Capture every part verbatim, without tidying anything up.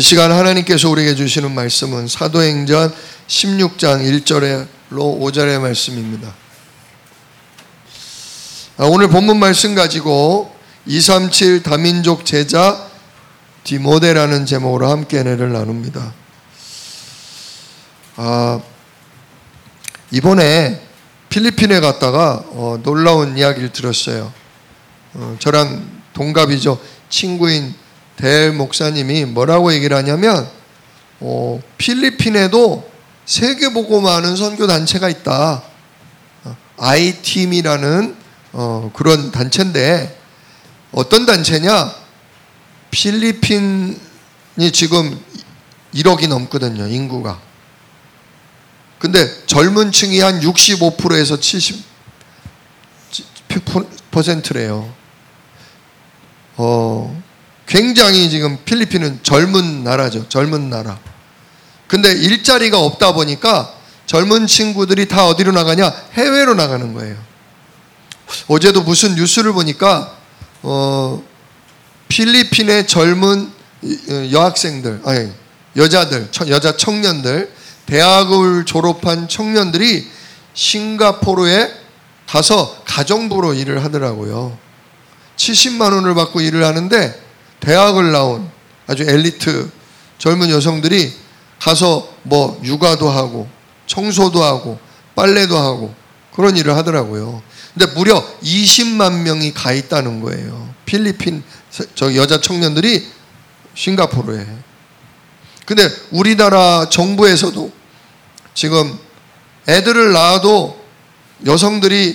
이 시간 하나님께서 우리에게 주시는 말씀은 사도행전 십육 장 일 절로 오 절의 말씀입니다. 오늘 본문 말씀 가지고 이백삼십칠 다민족 제자 디모데라는 제목으로 함께 은혜를 나눕니다. 아, 이번에 필리핀에 갔다가 어, 놀라운 이야기를 들었어요. 어, 저랑 동갑이죠. 친구인 델 목사님이 뭐라고 얘기를 하냐면 어, 필리핀에도 세계보고만 선교단체가 있다. 어, 아이팀이라는 어, 그런 단체인데 어떤 단체냐? 필리핀이 지금 일억이 넘거든요. 인구가. 근데 젊은 층이 한 육십오 퍼센트에서 칠십 퍼센트래요. 어, 굉장히 지금 필리핀은 젊은 나라죠. 젊은 나라. 근데 일자리가 없다 보니까 젊은 친구들이 다 어디로 나가냐? 해외로 나가는 거예요. 어제도 무슨 뉴스를 보니까 어, 필리핀의 젊은 여학생들, 아니 여자들, 여자 청년들, 대학을 졸업한 청년들이 싱가포르에 가서 가정부로 일을 하더라고요. 칠십만 원을 받고 일을 하는데 대학을 나온 아주 엘리트 젊은 여성들이 가서 뭐 육아도 하고 청소도 하고 빨래도 하고 그런 일을 하더라고요. 근데 무려 이십만 명이 가 있다는 거예요. 필리핀 저 여자 청년들이 싱가포르에. 근데 우리나라 정부에서도 지금 애들을 낳아도 여성들이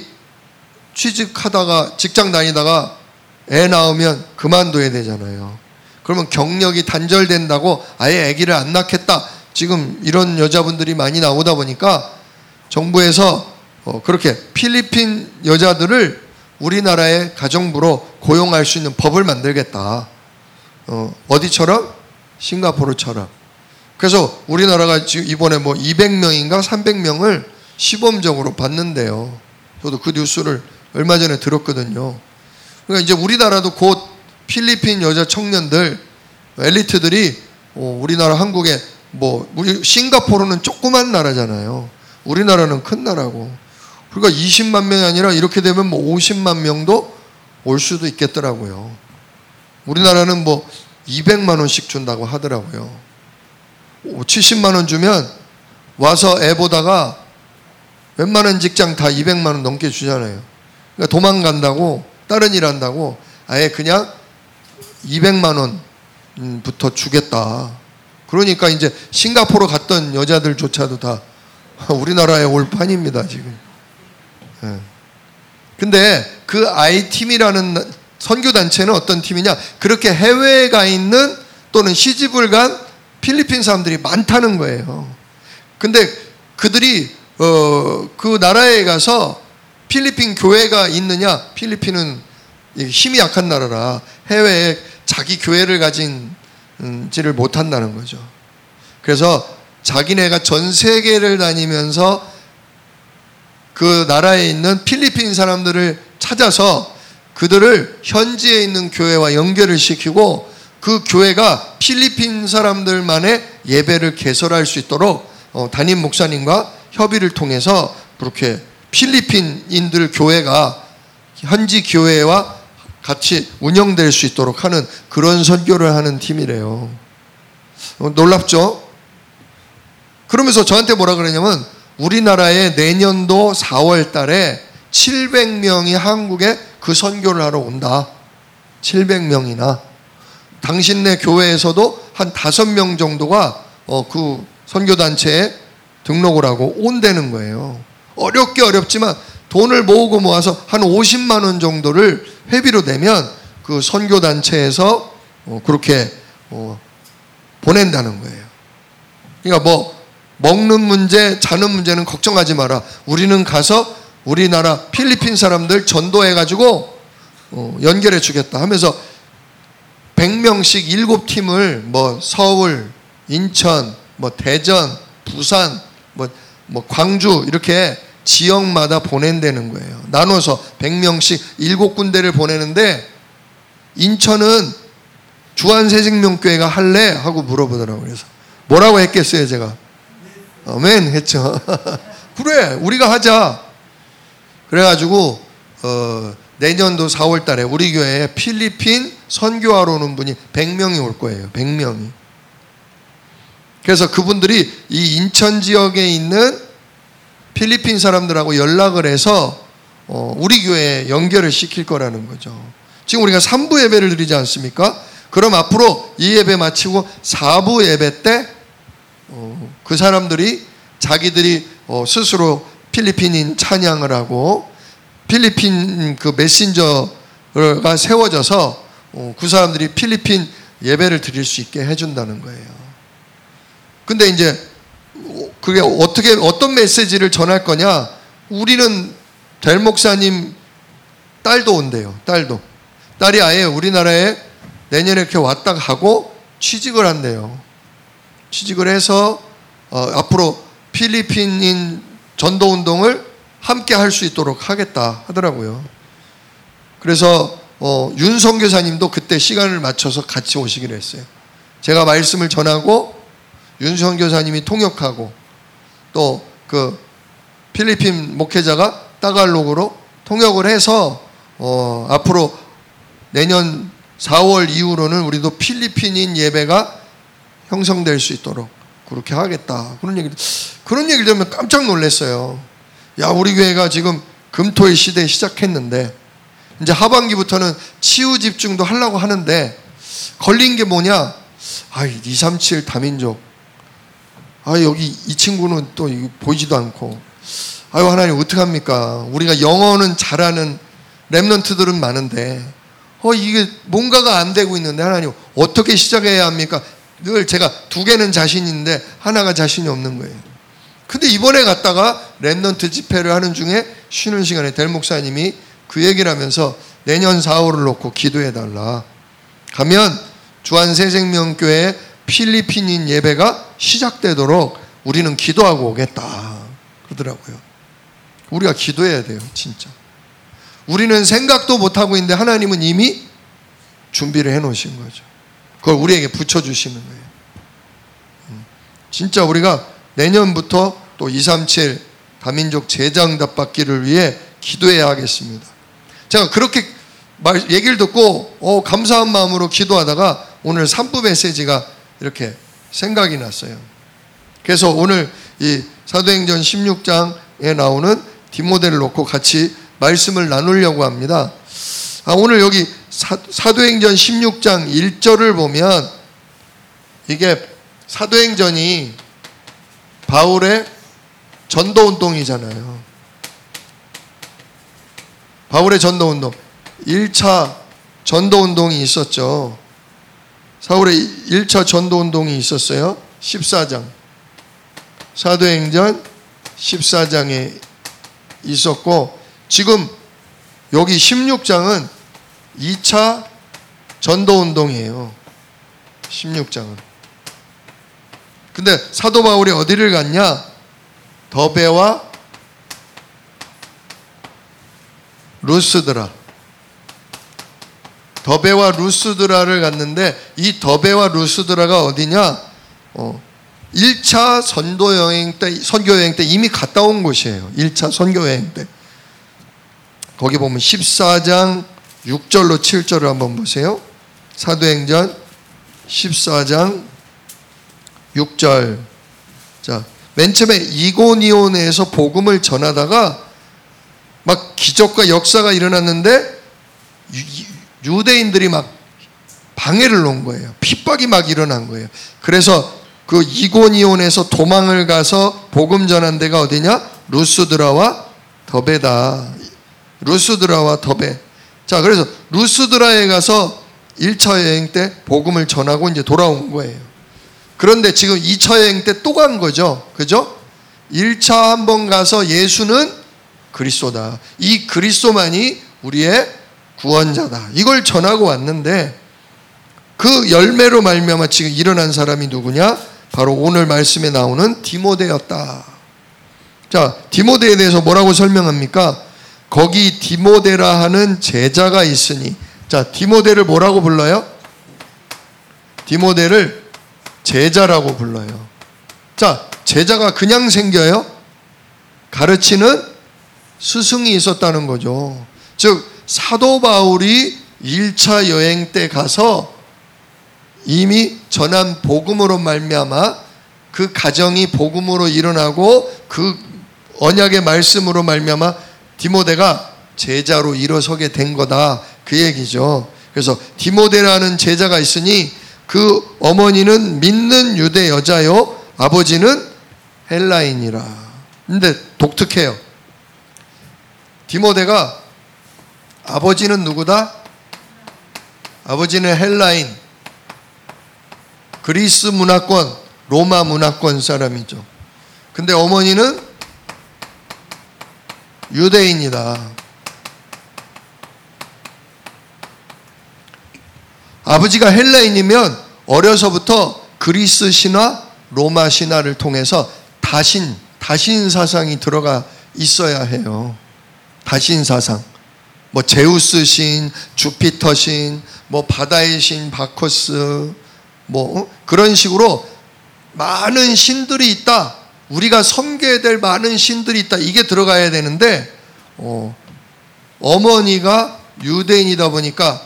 취직하다가 직장 다니다가 애 낳으면 그만둬야 되잖아요. 그러면 경력이 단절된다고 아예 아기를 안 낳겠다. 지금 이런 여자분들이 많이 나오다 보니까 정부에서 어 그렇게 필리핀 여자들을 우리나라의 가정부로 고용할 수 있는 법을 만들겠다. 어 어디처럼? 싱가포르처럼. 그래서 우리나라가 지금 이번에 뭐 이백 명인가 삼백 명을 시범적으로 받는데요. 저도 그 뉴스를 얼마 전에 들었거든요. 그러니까 이제 우리나라도 곧 필리핀 여자 청년들, 엘리트들이 우리나라 한국에 뭐 우리 싱가포르는 조그만 나라잖아요. 우리나라는 큰 나라고. 그러니까 이십만 명이 아니라 이렇게 되면 뭐 오십만 명도 올 수도 있겠더라고요. 우리나라는 뭐 이백만 원씩 준다고 하더라고요. 칠십만 원 주면 와서 애 보다가 웬만한 직장 다 이백만 원 넘게 주잖아요. 그러니까 도망간다고, 다른 일 한다고 아예 그냥 이백만 원부터 주겠다. 그러니까 이제 싱가포르 갔던 여자들조차도 다 우리나라에 올 판입니다, 지금. 네. 근데 그 아이팀이라는 선교단체는 어떤 팀이냐? 그렇게 해외에 가 있는 또는 시집을 간 필리핀 사람들이 많다는 거예요. 근데 그들이 어, 그 나라에 가서 필리핀 교회가 있느냐? 필리핀은 힘이 약한 나라라 해외에 자기 교회를 가진지를 못한다는 거죠. 그래서 자기네가 전 세계를 다니면서 그 나라에 있는 필리핀 사람들을 찾아서 그들을 현지에 있는 교회와 연결을 시키고 그 교회가 필리핀 사람들만의 예배를 개설할 수 있도록 어, 담임 목사님과 협의를 통해서 그렇게 필리핀인들 교회가 현지 교회와 같이 운영될 수 있도록 하는 그런 선교를 하는 팀이래요. 어, 놀랍죠? 그러면서 저한테 뭐라 그러냐면 우리나라에 내년도 사월 달에 칠백 명이 한국에 그 선교를 하러 온다. 칠백 명이나. 당신네 교회에서도 한 다섯 명 정도가 어, 그 선교단체에 등록을 하고 온다는 거예요. 어렵게 어렵지만 돈을 모으고 모아서 한 오십만 원 정도를 회비로 내면 그 선교단체에서 어, 그렇게 어, 보낸다는 거예요. 그러니까 뭐 먹는 문제, 자는 문제는 걱정하지 마라. 우리는 가서 우리나라 필리핀 사람들 전도해가지고 어, 연결해 주겠다 하면서 백 명씩 일곱 팀을 뭐 서울, 인천, 뭐 대전, 부산, 뭐, 뭐 광주 이렇게 지역마다 보낸다는 거예요. 나눠서 백 명씩 일곱 군데를 보내는데 인천은 주한새생명교회가 할래? 하고 물어보더라고요. 그래서 뭐라고 했겠어요, 제가? 아멘 했죠. 그래, 우리가 하자. 그래가지고 어, 내년도 사월 달에 우리 교회에 필리핀 선교하러 오는 분이 백 명이 올 거예요. 백 명이. 그래서 그분들이 이 인천 지역에 있는 필리핀 사람들하고 연락을 해서 어, 우리 교회에 연결을 시킬 거라는 거죠. 지금 우리가 삼 부 예배를 드리지 않습니까? 그럼 앞으로 이 예배 마치고 사 부 예배 때 어, 그 사람들이 자기들이 어, 스스로 필리핀인 찬양을 하고 필리핀 그 메신저가 세워져서 어, 그 사람들이 필리핀 예배를 드릴 수 있게 해준다는 거예요. 근데 이제 그게 어떻게 어떤 메시지를 전할 거냐? 우리는 델 목사님 딸도 온대요. 딸도 딸이 아예 우리나라에 내년에 이렇게 왔다 가고 취직을 한대요. 취직을 해서 어, 앞으로 필리핀인 전도운동을 함께 할 수 있도록 하겠다 하더라고요. 그래서 어, 윤 선교사님도 그때 시간을 맞춰서 같이 오시기로 했어요. 제가 말씀을 전하고 윤 선교사님이 통역하고 또 그 필리핀 목회자가 따갈록으로 통역을 해서 어, 앞으로 내년 사월 이후로는 우리도 필리핀인 예배가 형성될 수 있도록 그렇게 하겠다. 그런 얘기, 그런 얘기를 들으면 깜짝 놀랐어요. 야, 우리 교회가 지금 금토일 시대에 시작했는데, 이제 하반기부터는 치유 집중도 하려고 하는데, 걸린 게 뭐냐? 아, 이삼칠 다민족. 아, 여기 이 친구는 또 보이지도 않고. 아유, 하나님, 어떡합니까? 우리가 영어는 잘하는 랩런트들은 많은데, 어, 이게 뭔가가 안 되고 있는데, 하나님, 어떻게 시작해야 합니까? 늘 제가 두 개는 자신인데 하나가 자신이 없는 거예요. 근데 이번에 갔다가 랩넌트 집회를 하는 중에 쉬는 시간에 델 목사님이 그 얘기를 하면서 내년 사월을 놓고 기도해 달라. 가면 주한새생명교회 필리핀인 예배가 시작되도록 우리는 기도하고 오겠다 그러더라고요. 우리가 기도해야 돼요, 진짜. 우리는 생각도 못하고 있는데 하나님은 이미 준비를 해 놓으신 거죠. 그걸 우리에게 붙여주시는 거예요. 진짜 우리가 내년부터 또 이삼칠 다민족 재장답 받기를 위해 기도해야 하겠습니다. 제가 그렇게 말, 얘기를 듣고 어, 감사한 마음으로 기도하다가 오늘 삼 부 메시지가 이렇게 생각이 났어요. 그래서 오늘 이 사도행전 십육 장에 나오는 디모데를 놓고 같이 말씀을 나누려고 합니다. 아, 오늘 여기 사, 사도행전 십육 장 일 절을 보면 이게 사도행전이 바울의 전도운동이잖아요. 바울의 전도운동. 일 차 전도운동이 있었죠. 사울의 일 차 전도운동이 있었어요. 십사 장. 사도행전 십사 장에 있었고, 지금 여기 십육 장은 이 차 전도운동이에요. 십육 장은. 근데 사도 바울이 어디를 갔냐? 더베와 루스드라. 더베와 루스드라를 갔는데, 이 더베와 루스드라가 어디냐? 어, 일 차 선도 여행 때, 선교 여행 때 이미 갔다 온 곳이에요. 일 차 선교 여행 때. 거기 보면 십사 장 육 절로 칠 절을 한번 보세요. 사도행전 십사 장 육 절. 자, 맨 처음에 이고니온에서 복음을 전하다가 막 기적과 역사가 일어났는데 유, 유대인들이 막 방해를 놓은 거예요. 핍박이 막 일어난 거예요. 그래서 그 이고니온에서 도망을 가서 복음 전한 데가 어디냐? 루스드라와 더베다. 루스드라와 더베. 자, 그래서 루스드라에 가서 일 차 여행 때 복음을 전하고 이제 돌아온 거예요. 그런데 지금 이 차 여행 때 또 간 거죠. 그죠? 일 차 한번 가서 예수는 그리스도다. 이 그리스도만이 우리의 구원자다. 이걸 전하고 왔는데 그 열매로 말미암아 지금 일어난 사람이 누구냐? 바로 오늘 말씀에 나오는 디모데였다. 자, 디모데에 대해서 뭐라고 설명합니까? 거기 디모데라 하는 제자가 있으니. 자, 디모데를 뭐라고 불러요? 디모데를 제자라고 불러요. 자, 제자가 그냥 생겨요? 가르치는 스승이 있었다는 거죠. 즉 사도 바울이 일 차 여행 때 가서 이미 전한 복음으로 말미암아 그 가정이 복음으로 일어나고 그 언약의 말씀으로 말미암아 디모데가 제자로 일어서게 된 거다, 그 얘기죠. 그래서 디모데라는 제자가 있으니 그 어머니는 믿는 유대 여자요 아버지는 헬라인이라. 근데 독특해요. 디모데가 아버지는 누구다? 아버지는 헬라인, 그리스 문화권, 로마 문화권 사람이죠. 근데 어머니는 유대인이다. 아버지가 헬라인이면 어려서부터 그리스 신화, 로마 신화를 통해서 다신, 다신 사상이 들어가 있어야 해요. 다신 사상. 뭐 제우스 신, 주피터 신, 뭐 바다의 신 바코스, 뭐 그런 식으로 많은 신들이 있다. 우리가 섬겨야 될 많은 신들이 있다. 이게 들어가야 되는데 어, 어머니가 유대인이다 보니까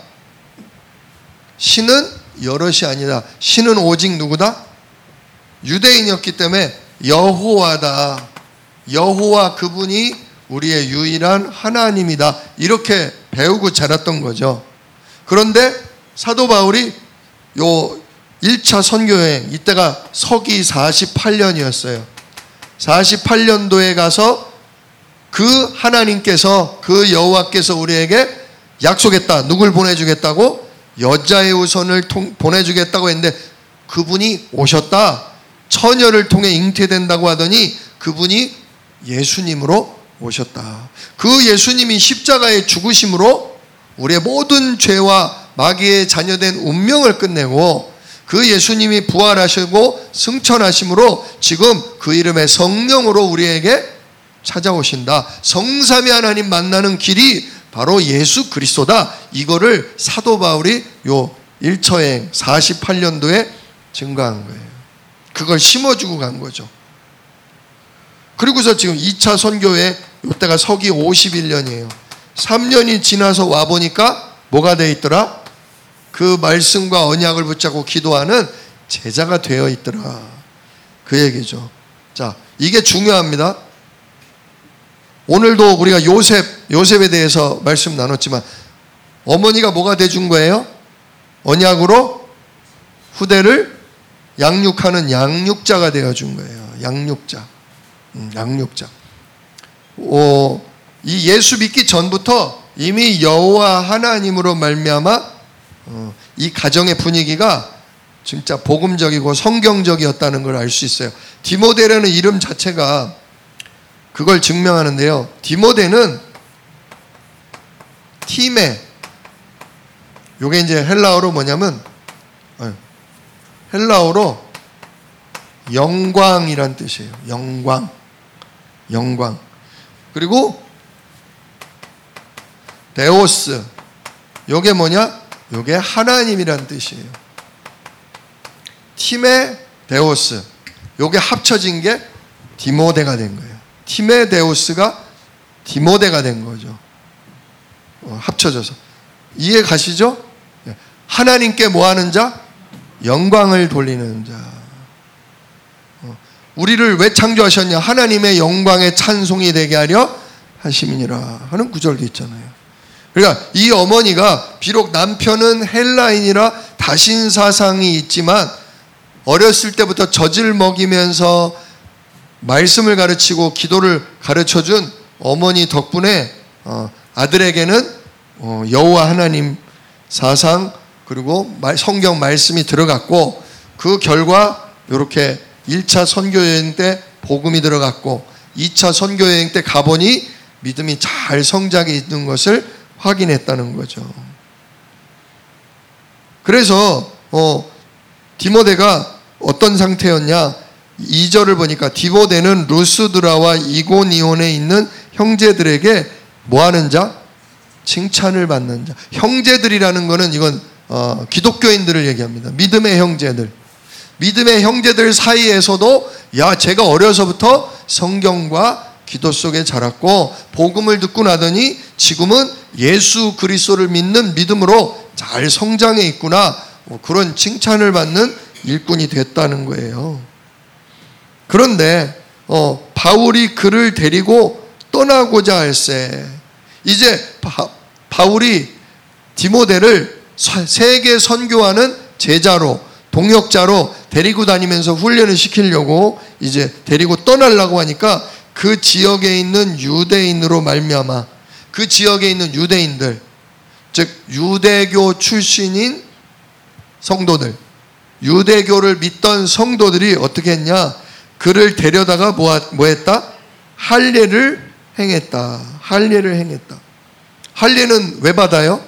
신은 여럿이 아니다. 신은 오직 누구다? 유대인이었기 때문에 여호와다. 여호와 그분이 우리의 유일한 하나님이다. 이렇게 배우고 자랐던 거죠. 그런데 사도 바울이 요 일 차 선교여행, 이때가 서기 사십팔 년이었어요. 사십팔 년도에 가서 그 하나님께서, 그 여호와께서 우리에게 약속했다. 누굴 보내주겠다고? 여자의 후손을 통, 보내주겠다고 했는데 그분이 오셨다. 처녀를 통해 잉태된다고 하더니 그분이 예수님으로 오셨다. 그 예수님이 십자가의 죽으심으로 우리의 모든 죄와 마귀의 자녀된 운명을 끝내고 그 예수님이 부활하시고 승천하심으로 지금 그 이름의 성령으로 우리에게 찾아오신다. 성삼위 하나님 만나는 길이 바로 예수 그리스도다. 이거를 사도 바울이 요 일 차 여행 사십팔 년도에 증거한 거예요. 그걸 심어주고 간 거죠. 그리고서 지금 이 차 선교회, 이때가 서기 오십일 년이에요. 삼 년이 지나서 와보니까 뭐가 돼 있더라? 그 말씀과 언약을 붙잡고 기도하는 제자가 되어 있더라. 그 얘기죠. 자, 이게 중요합니다. 오늘도 우리가 요셉, 요셉에 대해서 말씀 나눴지만 어머니가 뭐가 돼준 거예요? 언약으로 후대를 양육하는 양육자가 되어준 거예요. 양육자. 음, 양육자. 오, 이 예수 믿기 전부터 이미 여호와 하나님으로 말미암아 어, 이 가정의 분위기가 진짜 복음적이고 성경적이었다는 걸 알 수 있어요. 디모데라는 이름 자체가 그걸 증명하는데요. 디모데는 팀에, 요게 이제 헬라어로 뭐냐면 헬라어로 영광이란 뜻이에요. 영광. 영광. 그리고 데오스. 요게 뭐냐? 요게 하나님이란 뜻이에요. 팀의 데오스. 요게 합쳐진 게 디모데가 된 거예요. 팀의 데오스가 디모데가 된 거죠. 어, 합쳐져서. 이해 가시죠? 하나님께 뭐 하는 자? 영광을 돌리는 자. 어, 우리를 왜 창조하셨냐? 하나님의 영광의 찬송이 되게 하려 하심이니라 하는 구절도 있잖아요. 그러니까 이 어머니가 비록 남편은 헬라인이라 다신 사상이 있지만 어렸을 때부터 젖을 먹이면서 말씀을 가르치고 기도를 가르쳐준 어머니 덕분에 아들에게는 여호와 하나님 사상 그리고 성경 말씀이 들어갔고 그 결과 이렇게 일 차 선교여행 때 복음이 들어갔고 이 차 선교여행 때 가보니 믿음이 잘 성장해 있는 것을 확인했다는 거죠. 그래서 어, 디모데가 어떤 상태였냐? 이 절을 보니까 디모데는 루스드라와 이고니온에 있는 형제들에게 뭐 하는 자? 칭찬을 받는 자. 형제들이라는 거는 이건 어, 기독교인들을 얘기합니다. 믿음의 형제들. 믿음의 형제들 사이에서도 야, 제가 어려서부터 성경과 기도 속에 자랐고 복음을 듣고 나더니 지금은 예수 그리스도를 믿는 믿음으로 잘 성장해 있구나. 뭐 그런 칭찬을 받는 일꾼이 됐다는 거예요. 그런데 어, 바울이 그를 데리고 떠나고자 할세 이제 바, 바울이 디모데를 세계 선교하는 제자로 동역자로 데리고 다니면서 훈련을 시키려고 이제 데리고 떠나려고 하니까 그 지역에 있는 유대인으로 말미암아 그 지역에 있는 유대인들 즉 유대교 출신인 성도들 유대교를 믿던 성도들이 어떻게 했냐 그를 데려다가 뭐, 뭐 했다? 할례를 행했다. 할례를 행했다. 할례는 왜 받아요?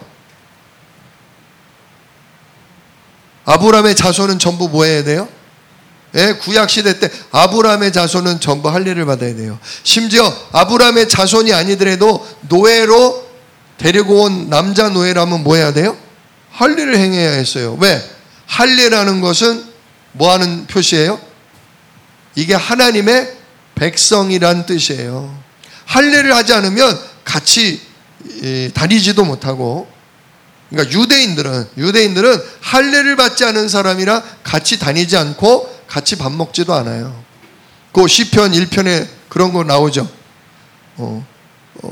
아브라함의 자손은 전부 뭐 해야 돼요? 예, 구약시대 때 아브라함의 자손은 전부 할례를 받아야 돼요. 심지어 아브라함의 자손이 아니더라도 노예로 데리고 온 남자 노예라면 뭐 해야 돼요? 할례를 행해야 했어요. 왜? 할례라는 것은 뭐 하는 표시예요? 이게 하나님의 백성이란 뜻이에요. 할례를 하지 않으면 같이 다니지도 못하고 그러니까 유대인들은 유대인들은 할례를 받지 않은 사람이랑 같이 다니지 않고 같이 밥 먹지도 않아요. 그 시편 일 편에 그런 거 나오죠. 어, 어,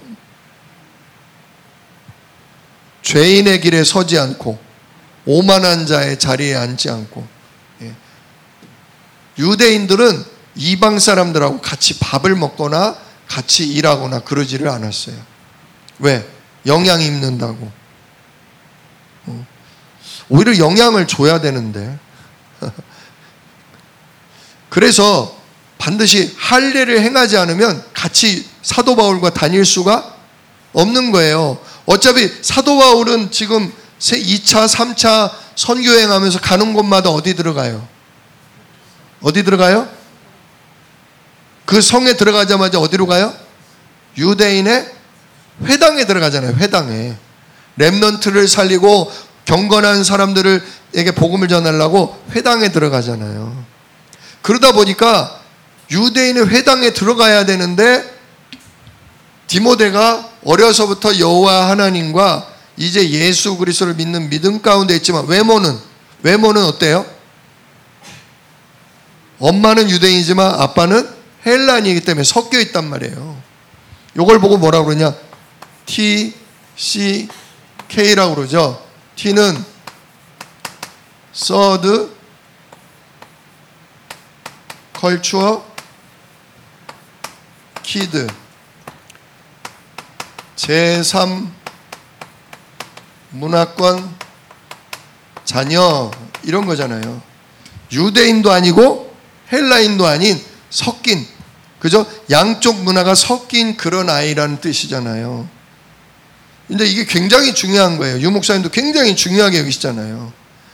죄인의 길에 서지 않고 오만한 자의 자리에 앉지 않고 예. 유대인들은 이방 사람들하고 같이 밥을 먹거나 같이 일하거나 그러지를 않았어요. 왜? 영향 입는다고. 어. 오히려 영향을 줘야 되는데 그래서 반드시 할례를 행하지 않으면 같이 사도 바울과 다닐 수가 없는 거예요. 어차피 사도 바울은 지금 이 차, 삼 차 선교행하면서 가는 곳마다 어디 들어가요? 어디 들어가요? 그 성에 들어가자마자 어디로 가요? 유대인의 회당에 들어가잖아요. 회당에. 렘넌트를 살리고 경건한 사람들에게 복음을 전하려고 회당에 들어가잖아요. 그러다 보니까 유대인의 회당에 들어가야 되는데 디모데가 어려서부터 여호와 하나님과 이제 예수 그리스도를 믿는 믿음 가운데 있지만 외모는 외모는 어때요? 엄마는 유대인이지만 아빠는 헬라인이기 때문에 섞여 있단 말이에요. 이걸 보고 뭐라고 그러냐? T, C, K라고 그러죠. T는 Third Culture Kid 제삼 문화권 자녀 이런 거잖아요. 유대인도 아니고 헬라인도 아닌 섞인 그죠? 양쪽 문화가 섞인 그런 아이라는 뜻이잖아요. 근데 이게 굉장히 중요한 거예요. 유 목사님도 굉장히 중요하게 여기시잖아요.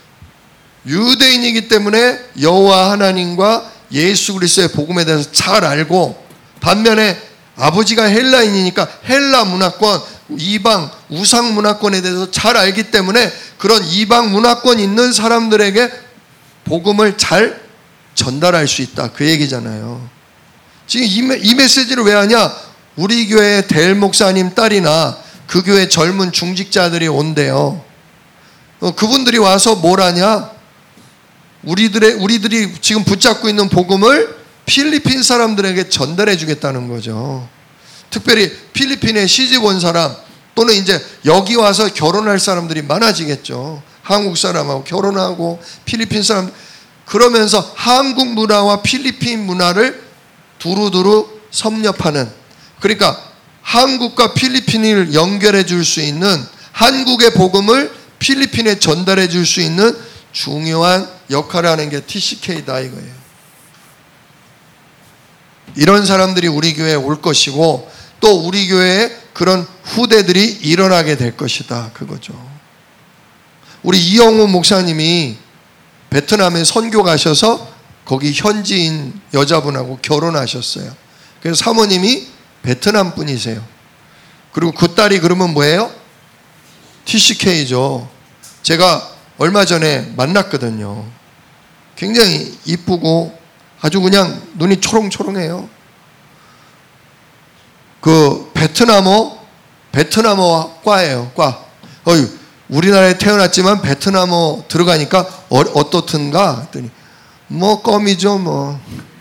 유대인이기 때문에 여호와 하나님과 예수 그리스도의 복음에 대해서 잘 알고 반면에 아버지가 헬라인이니까 헬라 문화권, 이방, 우상 문화권에 대해서 잘 알기 때문에 그런 이방 문화권 있는 사람들에게 복음을 잘 전달할 수 있다. 그 얘기잖아요. 지금 이, 이 메시지를 왜 하냐? 우리 교회 델 목사님 딸이나 그 교회 젊은 중직자들이 온대요. 어, 그분들이 와서 뭘 하냐? 우리들의, 우리들이 지금 붙잡고 있는 복음을 필리핀 사람들에게 전달해 주겠다는 거죠. 특별히 필리핀에 시집 온 사람 또는 이제 여기 와서 결혼할 사람들이 많아지겠죠. 한국 사람하고 결혼하고 필리핀 사람 그러면서 한국 문화와 필리핀 문화를 두루두루 섭렵하는 그러니까 한국과 필리핀을 연결해 줄 수 있는 한국의 복음을 필리핀에 전달해 줄 수 있는 중요한 역할을 하는 게 티씨케이다 이거예요. 이런 사람들이 우리 교회에 올 것이고 또 우리 교회에 그런 후대들이 일어나게 될 것이다 그거죠. 우리 이영우 목사님이 베트남에 선교 가셔서 거기 현지인 여자분하고 결혼하셨어요. 그래서 사모님이 베트남 분이세요. 그리고 그 딸이 그러면 뭐예요? 티씨케이죠. 제가 얼마 전에 만났거든요. 굉장히 이쁘고 아주 그냥 눈이 초롱초롱해요. 그 베트남어 베트남어 과예요. 과. 어이, 우리나라에 태어났지만 베트남어 들어가니까 어, 어떻든가 했더니 뭐 껌이죠 뭐.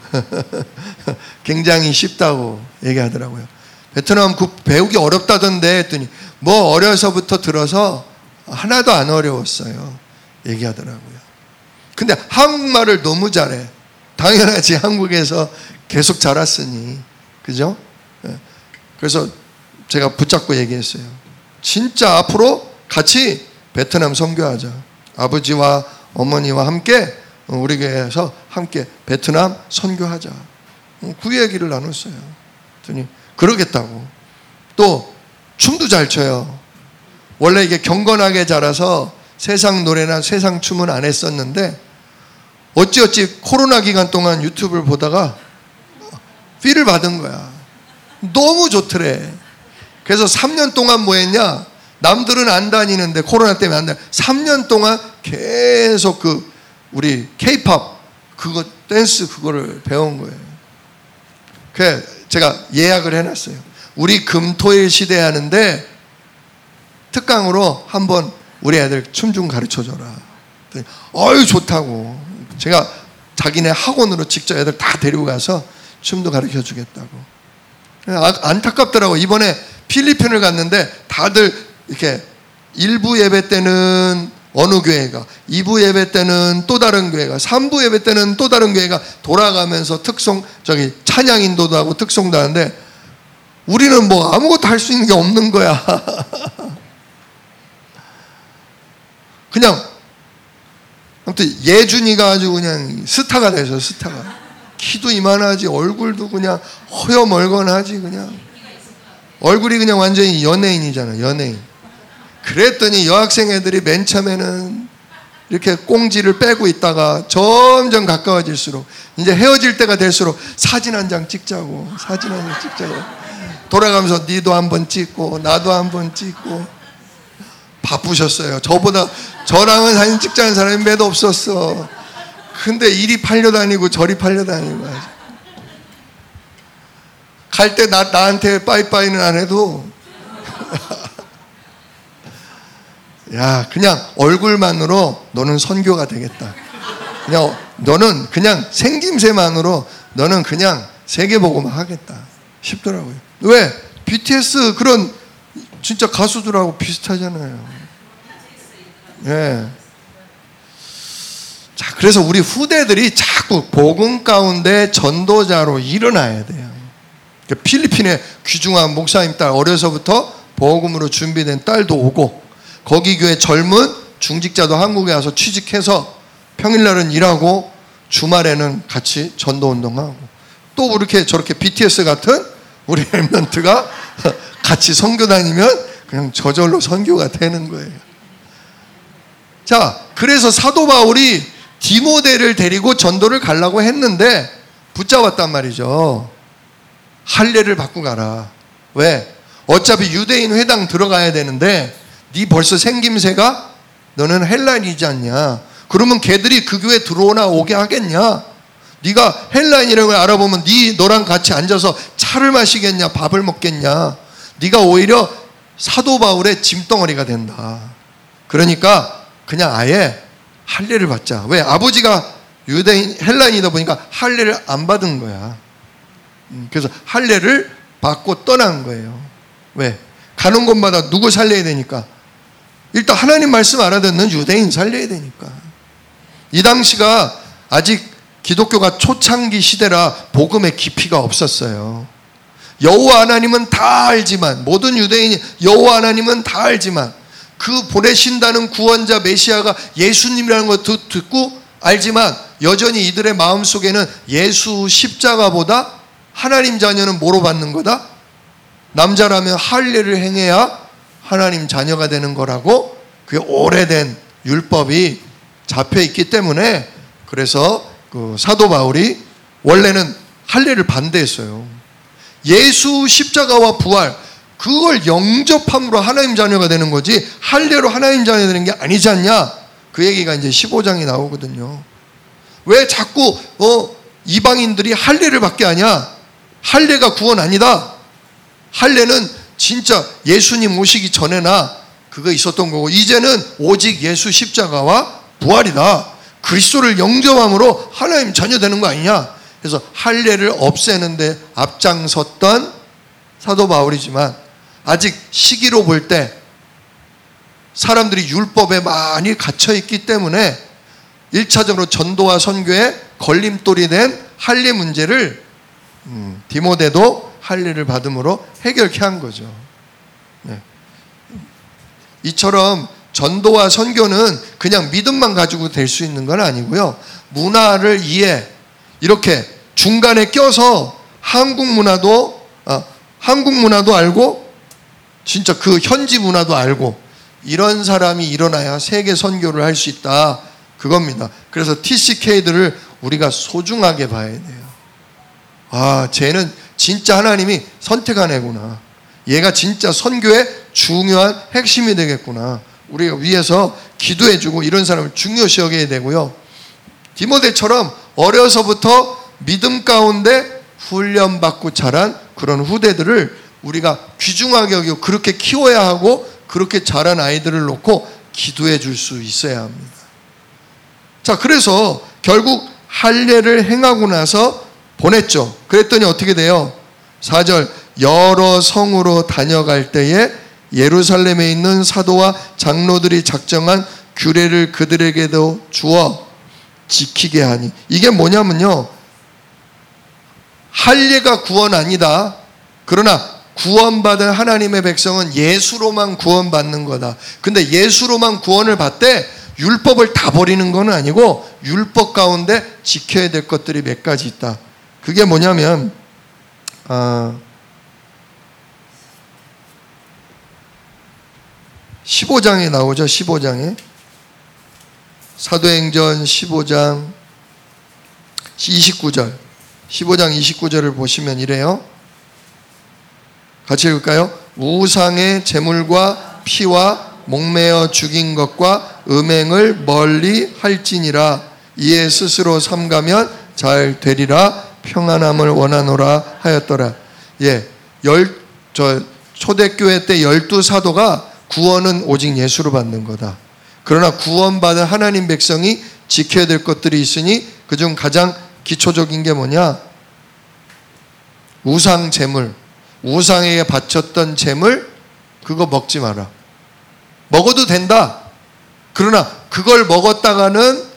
굉장히 쉽다고 얘기하더라고요. 베트남 그 배우기 어렵다던데 했더니 뭐 어려서부터 들어서 하나도 안 어려웠어요. 얘기하더라고요. 근데 한국말을 너무 잘해. 당연하지, 한국에서 계속 자랐으니. 그죠? 그래서 제가 붙잡고 얘기했어요. 진짜 앞으로 같이 베트남 선교하자. 아버지와 어머니와 함께 우리 교회에서 함께 베트남 선교하자. 그 얘기를 나눴어요. 그랬더니 그러겠다고. 또 춤도 잘 춰요. 원래 이게 경건하게 자라서 세상 노래나 세상 춤은 안 했었는데 어찌어찌 코로나 기간 동안 유튜브를 보다가 필을 받은 거야. 너무 좋더래. 그래서 삼 년 동안 뭐 했냐? 남들은 안 다니는데 코로나 때문에 안 다니. 삼 년 동안 계속 그 우리 K-팝 그거 댄스 그거를 배운 거예요. 그래 제가 예약을 해놨어요. 우리 금토일 시대 하는데 특강으로 한번 우리 애들 춤 좀 가르쳐줘라. 어유 좋다고. 제가 자기네 학원으로 직접 애들 다 데리고 가서 춤도 가르쳐 주겠다고. 안타깝더라고. 이번에 필리핀을 갔는데 다들 이렇게 일 부 예배 때는 어느 교회가, 이 부 예배 때는 또 다른 교회가, 삼 부 예배 때는 또 다른 교회가 돌아가면서 특송, 저기 찬양 인도도 하고 특송도 하는데 우리는 뭐 아무것도 할 수 있는 게 없는 거야. 그냥 아무튼 예준이가 아주 그냥 스타가 돼서 스타가. 키도 이만하지, 얼굴도 그냥 허여멀건하지, 그냥. 얼굴이 그냥 완전히 연예인이잖아, 연예인. 그랬더니 여학생 애들이 맨 처음에는 이렇게 꽁지를 빼고 있다가 점점 가까워질수록 이제 헤어질 때가 될수록 사진 한 장 찍자고, 사진 한 장 찍자고. 돌아가면서 니도 한번 찍고, 나도 한번 찍고. 바쁘셨어요. 저보다, 저랑은 사진 찍자는 사람이 몇 없었어. 근데 이리 팔려다니고 저리 팔려다니고. 갈 때 나, 나한테 빠이빠이는 안 해도. 야, 그냥 얼굴만으로 너는 선교가 되겠다. 그냥 너는 그냥 생김새만으로 너는 그냥 세계복음을 하겠다 싶더라고요. 왜? 비티에스 그런 진짜 가수들하고 비슷하잖아요. 예. 자, 그래서 우리 후대들이 자꾸 복음 가운데 전도자로 일어나야 돼요. 필리핀에 귀중한 목사님 딸 어려서부터 복음으로 준비된 딸도 오고, 거기 교회 젊은 중직자도 한국에 와서 취직해서 평일날은 일하고 주말에는 같이 전도운동하고, 또 이렇게 저렇게 비티에스 같은 우리 렘넌트가 같이 선교 다니면 그냥 저절로 선교가 되는 거예요. 자, 그래서 사도 바울이 디모데를 데리고 전도를 가려고 했는데 붙잡았단 말이죠. 할례를 받고 가라. 왜? 어차피 유대인 회당 들어가야 되는데 네 벌써 생김새가 너는 헬라인이지 않냐? 그러면 걔들이 그 교회 들어오나 오게 하겠냐? 네가 헬라인이라는 걸 알아보면 네 너랑 같이 앉아서 차를 마시겠냐? 밥을 먹겠냐? 네가 오히려 사도 바울의 짐덩어리가 된다. 그러니까 그냥 아예 할례를 받자. 왜? 아버지가 유대인 헬라인이다 보니까 할례를 안 받은 거야. 그래서 할례를 받고 떠난 거예요. 왜? 가는 곳마다 누구 살려야 되니까. 일단 하나님 말씀 알아듣는 유대인 살려야 되니까. 이 당시가 아직 기독교가 초창기 시대라 복음의 깊이가 없었어요. 여호와 하나님은 다 알지만, 모든 유대인이 여호와 하나님은 다 알지만 그 보내신다는 구원자 메시아가 예수님이라는 걸 듣고 알지만 여전히 이들의 마음속에는 예수 십자가보다 하나님 자녀는 뭐로 받는 거다? 남자라면 할례를 행해야 하나님 자녀가 되는 거라고, 그게 오래된 율법이 잡혀 있기 때문에, 그래서 그 사도 바울이 원래는 할례를 반대했어요. 예수 십자가와 부활, 그걸 영접함으로 하나님 자녀가 되는 거지 할례로 하나님 자녀가 되는 게 아니지 않냐? 그 얘기가 이제 십오 장이 나오거든요. 왜 자꾸 어, 이방인들이 할례를 받게 하냐? 할례가 구원 아니다. 할례는 진짜 예수님 오시기 전에나 그거 있었던 거고, 이제는 오직 예수 십자가와 부활이다. 그리스도를 영접함으로 하나님 자녀 되는 거 아니냐? 그래서 할례를 없애는데 앞장섰던 사도 바울이지만, 아직 시기로 볼 때 사람들이 율법에 많이 갇혀있기 때문에 일 차적으로 전도와 선교에 걸림돌이 된 할례 문제를 음, 디모데도 할례를 받음으로 해결케 한 거죠. 네. 이처럼 전도와 선교는 그냥 믿음만 가지고 될 수 있는 건 아니고요. 문화를 이해, 이렇게 중간에 껴서 한국 문화도 어, 한국 문화도 알고 진짜 그 현지 문화도 알고, 이런 사람이 일어나야 세계 선교를 할 수 있다, 그겁니다. 그래서 티씨케이들을 우리가 소중하게 봐야 돼요. 아, 쟤는 진짜 하나님이 선택한 애구나. 얘가 진짜 선교의 중요한 핵심이 되겠구나. 우리가 위해서 기도해주고 이런 사람을 중요시 여겨야 되고요. 디모데처럼 어려서부터 믿음 가운데 훈련받고 자란 그런 후대들을 우리가 귀중하게 여기고 그렇게 키워야 하고, 그렇게 자란 아이들을 놓고 기도해 줄 수 있어야 합니다. 자, 그래서 결국 할례를 행하고 나서 보냈죠. 그랬더니 어떻게 돼요? 사 절, 여러 성으로 다녀갈 때에 예루살렘에 있는 사도와 장로들이 작정한 규례를 그들에게도 주어 지키게 하니. 이게 뭐냐면요, 할례가 구원 아니다. 그러나 구원받은 하나님의 백성은 예수로만 구원받는 거다. 근데 예수로만 구원을 받되 율법을 다 버리는 건 아니고, 율법 가운데 지켜야 될 것들이 몇 가지 있다. 그게 뭐냐면 아, 십오 장에 나오죠. 십오 장에 사도행전 십오 장 이십구 절, 십오 장 이십구 절을 보시면 이래요. 같이 읽을까요? 우상의 제물과 피와 목매어 죽인 것과 음행을 멀리 할지니라. 이에 스스로 삼가면 잘 되리라. 평안함을 원하노라 하였더라. 예, 열, 저 초대교회 때 열두 사도가 구원은 오직 예수로 받는 거다. 그러나 구원받은 하나님 백성이 지켜야 될 것들이 있으니 그중 가장 기초적인 게 뭐냐? 우상 제물, 우상에게 바쳤던 제물, 그거 먹지 마라. 먹어도 된다. 그러나 그걸 먹었다가는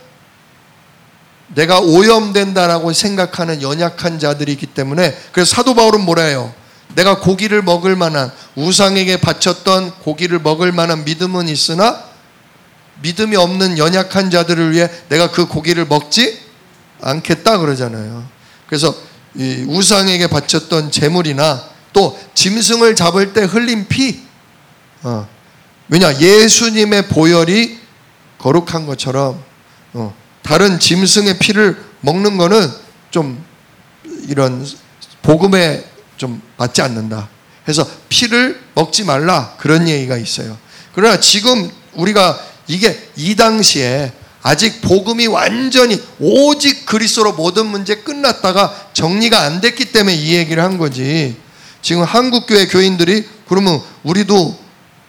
내가 오염된다라고 생각하는 연약한 자들이 있기 때문에, 그래서 사도 바울은 뭐라 해요? 내가 고기를 먹을 만한, 우상에게 바쳤던 고기를 먹을 만한 믿음은 있으나 믿음이 없는 연약한 자들을 위해 내가 그 고기를 먹지 않겠다 그러잖아요. 그래서 이 우상에게 바쳤던 제물이나 또 짐승을 잡을 때 흘린 피, 어. 왜냐? 예수님의 보혈이 거룩한 것처럼 어. 다른 짐승의 피를 먹는 거는 좀 이런 복음에 좀 맞지 않는다. 해서 피를 먹지 말라, 그런 얘기가 있어요. 그러나 지금 우리가 이게 이 당시에 아직 복음이 완전히 오직 그리스도로 모든 문제 끝났다가 정리가 안 됐기 때문에 이 얘기를 한 거지. 지금 한국교회 교인들이 그러면 우리도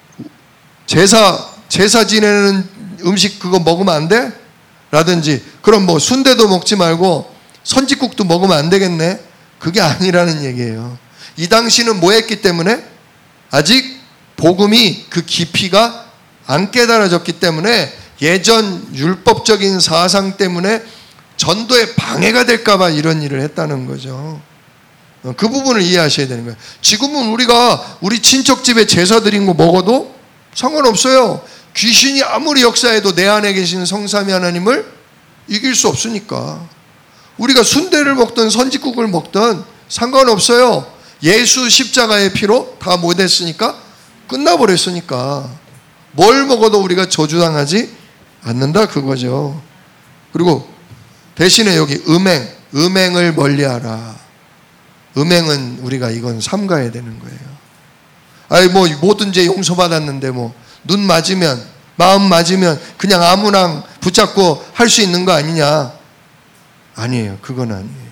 제사 제사 지내는 음식 그거 먹으면 안 돼? 라든지, 그럼 뭐 순대도 먹지 말고 선지국도 먹으면 안 되겠네? 그게 아니라는 얘기예요. 이 당시는 뭐 했기 때문에? 아직 복음이 그 깊이가 안 깨달아졌기 때문에, 예전 율법적인 사상 때문에 전도에 방해가 될까봐 이런 일을 했다는 거죠. 그 부분을 이해하셔야 되는 거예요. 지금은 우리가 우리 친척 집에 제사 드린 거 먹어도 상관없어요. 귀신이 아무리 역사해도 내 안에 계신 성삼위 하나님을 이길 수 없으니까. 우리가 순대를 먹든 선지국을 먹든 상관없어요. 예수 십자가의 피로 다 못했으니까, 끝나버렸으니까 뭘 먹어도 우리가 저주당하지 않는다, 그거죠. 그리고 대신에 여기 음행, 음행을 멀리하라. 음행은 우리가 이건 삼가야 되는 거예요. 아니 뭐 모든 죄 용서받았는데 뭐 눈 맞으면 마음 맞으면 그냥 아무나 붙잡고 할 수 있는 거 아니냐? 아니에요. 그건 아니에요.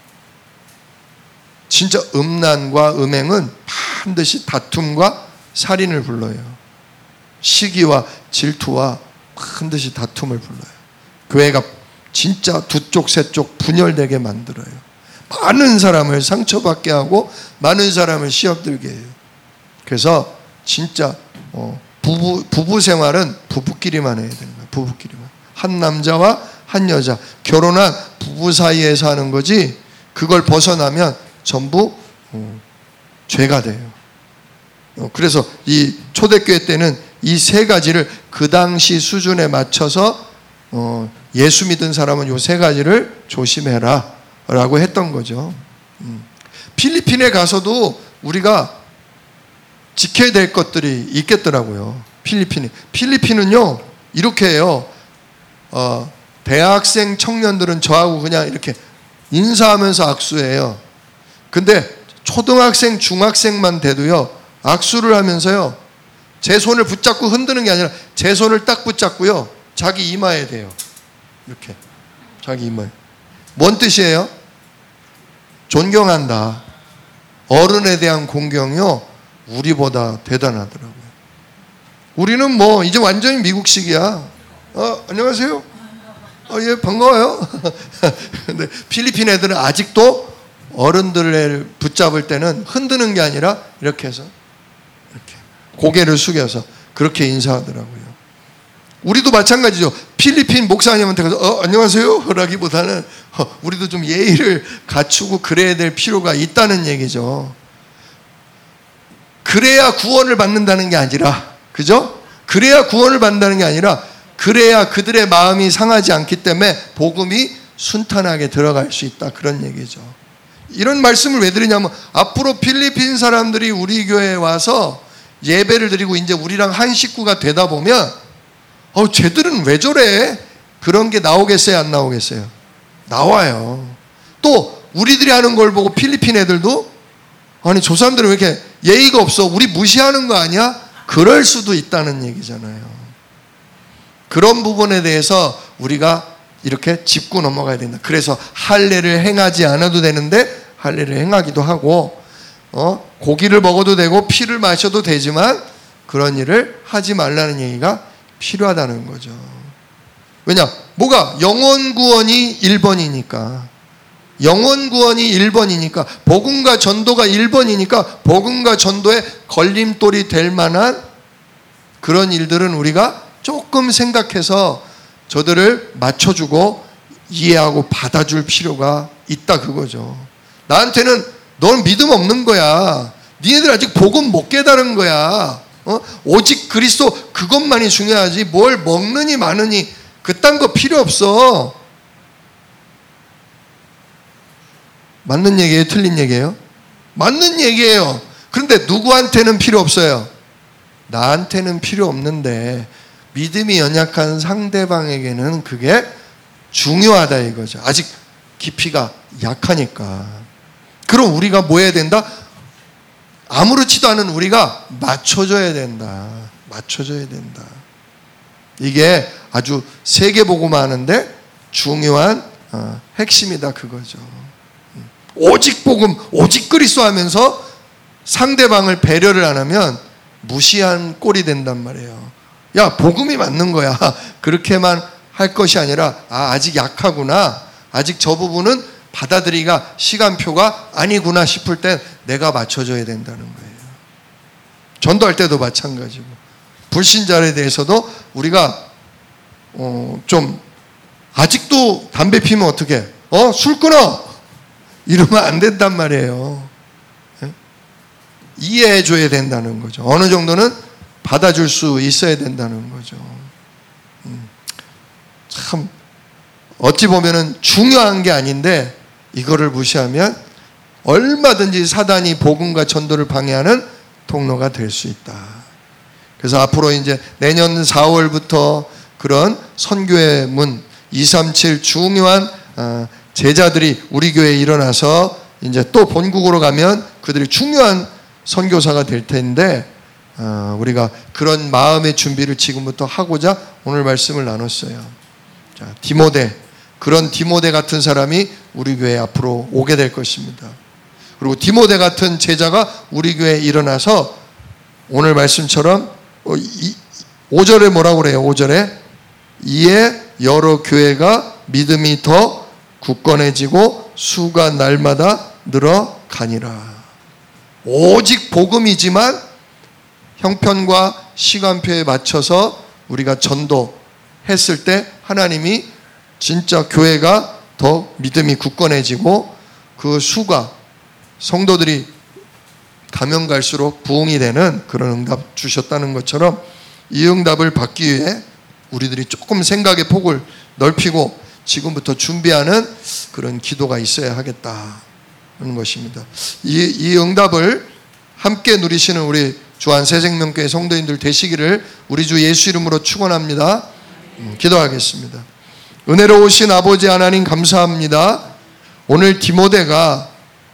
진짜 음란과 음행은 반드시 다툼과 살인을 불러요. 시기와 질투와 반드시 다툼을 불러요. 교회가 진짜 두 쪽, 세 쪽 분열되게 만들어요. 많은 사람을 상처받게 하고 많은 사람을 시험들게 해요. 그래서 진짜 어, 부부, 부부 생활은 부부끼리만 해야 되는 거예요. 부부끼리만. 한 남자와 한 여자. 결혼한 부부 사이에서 하는 거지 그걸 벗어나면 전부 어, 죄가 돼요. 어, 그래서 이 초대교회 때는 이 세 가지를 그 당시 수준에 맞춰서 어, 예수 믿은 사람은 이 세 가지를 조심해라 라고 했던 거죠. 음. 필리핀에 가서도 우리가 지켜야 될 것들이 있겠더라고요. 필리핀이. 필리핀은요, 이렇게 해요. 어, 대학생 청년들은 저하고 그냥 이렇게 인사하면서 악수해요. 근데 초등학생, 중학생만 돼도요, 악수를 하면서요, 제 손을 붙잡고 흔드는 게 아니라 제 손을 딱 붙잡고요, 자기 이마에 대요. 이렇게. 자기 이마에. 뭔 뜻이에요? 존경한다. 어른에 대한 공경이요, 우리보다 대단하더라고요. 우리는 뭐 이제 완전히 미국식이야. 어, 안녕하세요. 어, 예, 반가워요. 근데 필리핀 애들은 아직도 어른들을 붙잡을 때는 흔드는 게 아니라 이렇게 해서 이렇게 고개를 숙여서 그렇게 인사하더라고요. 우리도 마찬가지죠. 필리핀 목사님한테 가서 어, 안녕하세요 라기보다는 어, 우리도 좀 예의를 갖추고 그래야 될 필요가 있다는 얘기죠. 그래야 구원을 받는다는 게 아니라, 그죠? 그래야 구원을 받는다는 게 아니라 그래야 그들의 마음이 상하지 않기 때문에 복음이 순탄하게 들어갈 수 있다, 그런 얘기죠. 이런 말씀을 왜 드리냐면 앞으로 필리핀 사람들이 우리 교회에 와서 예배를 드리고 이제 우리랑 한 식구가 되다 보면 어, 쟤들은 왜 저래? 그런 게 나오겠어요, 안 나오겠어요? 나와요. 또 우리들이 하는 걸 보고 필리핀 애들도 아니 저 사람들은 왜 이렇게 예의가 없어? 우리 무시하는 거 아니야? 그럴 수도 있다는 얘기잖아요. 그런 부분에 대해서 우리가 이렇게 짚고 넘어가야 된다. 그래서 할례를 행하지 않아도 되는데 할례를 행하기도 하고, 어, 고기를 먹어도 되고 피를 마셔도 되지만 그런 일을 하지 말라는 얘기가 필요하다는 거죠. 왜냐? 뭐가? 영혼 구원이 일 번이니까. 영혼 구원이 일 번이니까, 복음과 전도가 일 번이니까 복음과 전도에 걸림돌이 될 만한 그런 일들은 우리가 조금 생각해서 저들을 맞춰주고 이해하고 받아줄 필요가 있다, 그거죠. 나한테는 넌 믿음 없는 거야. 니네들 아직 복음 못 깨달은 거야. 어? 오직 그리스도 그것만이 중요하지 뭘 먹느니 마느니 그딴 거 필요 없어. 맞는 얘기예요? 틀린 얘기예요? 맞는 얘기예요. 그런데 누구한테는 필요 없어요? 나한테는 필요 없는데 믿음이 연약한 상대방에게는 그게 중요하다 이거죠. 아직 깊이가 약하니까. 그럼 우리가 뭐 해야 된다? 아무렇지도 않은 우리가 맞춰줘야 된다. 맞춰줘야 된다. 이게 아주 세계복음화 하는데 중요한 어, 핵심이다 그거죠. 오직 복음, 오직 그리스도 하면서 상대방을 배려를 안 하면 무시한 꼴이 된단 말이에요. 야, 복음이 맞는 거야. 그렇게만 할 것이 아니라 아, 아직 약하구나. 아직 저 부분은 받아들이기가 시간표가 아니구나 싶을 때 내가 맞춰줘야 된다는 거예요. 전도할 때도 마찬가지고 불신자에 대해서도 우리가 어, 좀 아직도 담배 피면 어떻게? 어? 술 끊어! 이러면 안 된단 말이에요. 이해해줘야 된다는 거죠. 어느 정도는 받아줄 수 있어야 된다는 거죠. 참 어찌 보면은 중요한 게 아닌데 이거를 무시하면 얼마든지 사단이 복음과 전도를 방해하는 통로가 될 수 있다. 그래서 앞으로 이제 내년 사월부터 그런 선교의 문 이삼칠 중요한 제자들이 우리 교회에 일어나서 이제 또 본국으로 가면 그들이 중요한 선교사가 될 텐데 우리가 그런 마음의 준비를 지금부터 하고자 오늘 말씀을 나눴어요. 자, 디모데, 그런 디모데 같은 사람이 우리 교회 앞으로 오게 될 것입니다. 그리고 디모데 같은 제자가 우리 교회에 일어나서 오늘 말씀처럼 오 절에 뭐라고 그래요? 오 절에 이에 여러 교회가 믿음이 더 굳건해지고 수가 날마다 늘어가니라. 오직 복음이지만 형편과 시간표에 맞춰서 우리가 전도했을 때 하나님이 진짜 교회가 더 믿음이 굳건해지고 그 수가 성도들이 가면 갈수록 부흥이 되는 그런 응답 주셨다는 것처럼 이 응답을 받기 위해 우리들이 조금 생각의 폭을 넓히고 지금부터 준비하는 그런 기도가 있어야 하겠다는 것입니다. 이, 이 응답을 함께 누리시는 우리 주한 새생명교회 성도인들 되시기를 우리 주 예수 이름으로 축원합니다. 음, 기도하겠습니다. 은혜로우신 아버지 하나님 감사합니다. 오늘 디모데가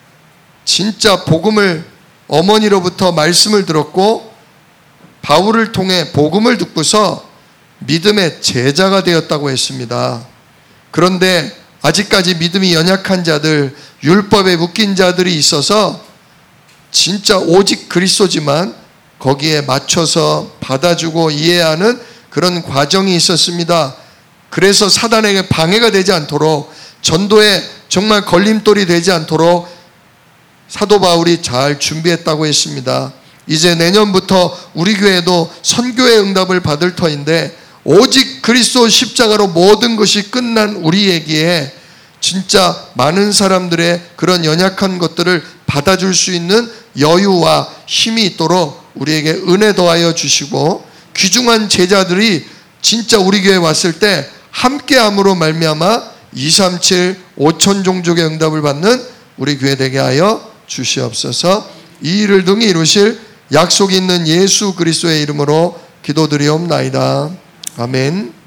진짜 복음을 어머니로부터 말씀을 들었고 바울을 통해 복음을 듣고서 믿음의 제자가 되었다고 했습니다. 그런데 아직까지 믿음이 연약한 자들, 율법에 묶인 자들이 있어서 진짜 오직 그리스도지만 거기에 맞춰서 받아주고 이해하는 그런 과정이 있었습니다. 그래서 사단에게 방해가 되지 않도록, 전도에 정말 걸림돌이 되지 않도록 사도 바울이 잘 준비했다고 했습니다. 이제 내년부터 우리 교회도 선교의 응답을 받을 터인데 오직 그리스도 십자가로 모든 것이 끝난 우리에게 진짜 많은 사람들의 그런 연약한 것들을 받아줄 수 있는 여유와 힘이 있도록 우리에게 은혜 더하여 주시고, 귀중한 제자들이 진짜 우리 교회에 왔을 때 함께함으로 말미암아 이삼칠 오천 종족의 응답을 받는 우리 교회 되게 하여 주시옵소서. 이 일을 등이 이루실 약속이 있는 예수 그리스도의 이름으로 기도드리옵나이다. 아멘.